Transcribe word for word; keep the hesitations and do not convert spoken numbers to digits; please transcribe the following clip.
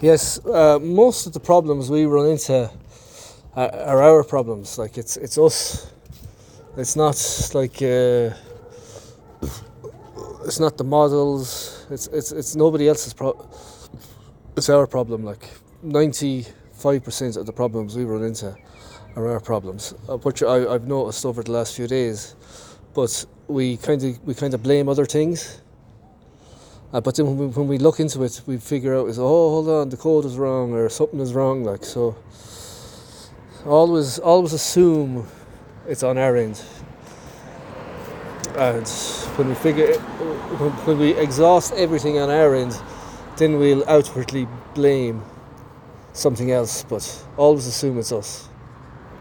Yes, uh, most of the problems we run into are, are our problems. Like it's it's us. It's not like uh, it's not the models. It's it's it's nobody else's pro. It's our problem. Like ninety five percent of the problems we run into are our problems, uh, which I, I've noticed over the last few days. But we kind of we kind of blame other things. Uh, but then when we, when we look into it, we figure out is oh hold on, the code is wrong or something is wrong. Like so, always always assume it's on our end. And when we figure it, when, when we exhaust everything on our end, then we'll outwardly blame something else. But always assume it's us.